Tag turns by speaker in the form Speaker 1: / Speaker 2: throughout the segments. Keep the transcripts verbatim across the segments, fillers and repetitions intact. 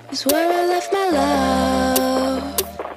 Speaker 1: is where I left my love.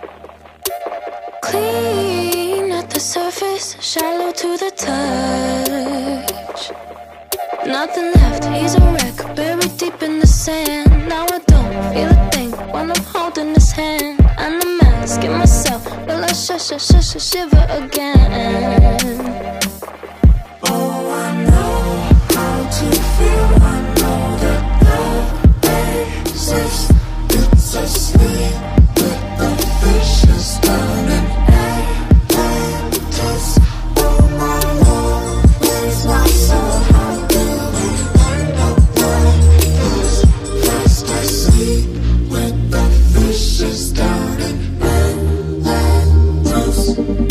Speaker 1: Clean at the surface, shallow to the touch. Nothing left, he's a wreck, buried deep in the sand. Now I don't feel a thing when I'm holding his hand. And I'm asking myself, will I sh sh sh sh shiver again?
Speaker 2: Oh, I know how to feel. I know that love exists. It's asleep with the fishes down in Atlantis. Oh my Lord, where's my soul? How do we end up like this? Fast asleep with the fishes down in Atlantis.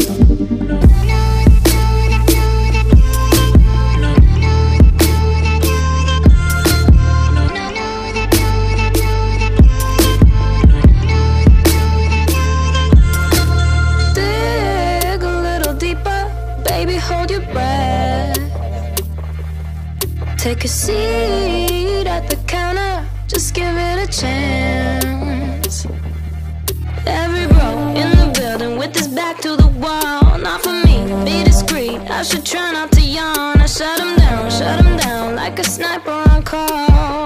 Speaker 1: Baby, hold your breath. Take a seat at the counter, just give it a chance. Every bro in the building with his back to the wall. Not for me, be discreet, I should try not to yawn. I shut him down, shut him down like a sniper on call.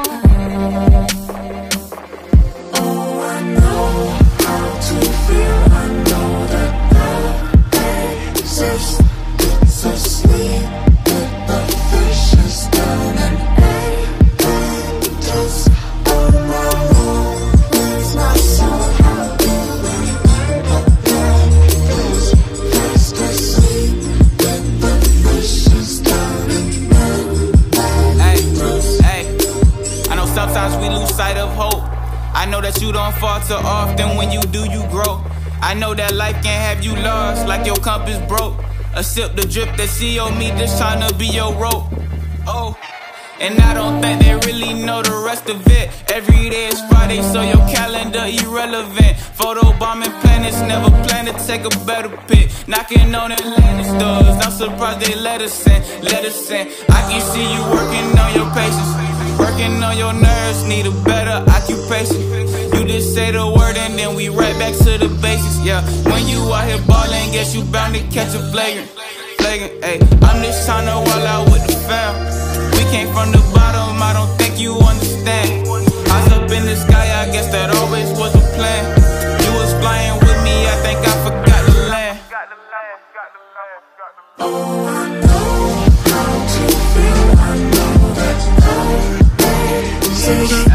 Speaker 2: Oh, I know how to feel. I know that love exists. Asleep with the fishes down in Atlantis. Oh my Lord, where's my soul? How do we end up like this? Fast asleep with the fishes down in Atlantis.
Speaker 3: Hey, hey, I know sometimes we lose sight of hope. I know that you don't fall too often. When you do, you grow. I know that life can have you lost, like your compass broke. A sip the drip that C O me, just tryna be your rope. Oh, and I don't think they really know the rest of it. Every day is Friday, so your calendar irrelevant. Photo bombing planets, never plan to take a better pic. Knocking on Atlantis doors, I'm surprised they let us in, let us in. I can see you working on your patience, working on your nerves, need a better occupation. You just say the word and then we right back to the basics, yeah. When you out here ballin', guess you bound to catch a flagrant, flagrant, ayy. I'm just tryna wall out with the fam. We came from the bottom, I don't think you understand. Eyes up in the sky, I guess that always was the plan. You was flying with me, I think I forgot to land.
Speaker 2: Oh, I know how to feel. I know that love exists.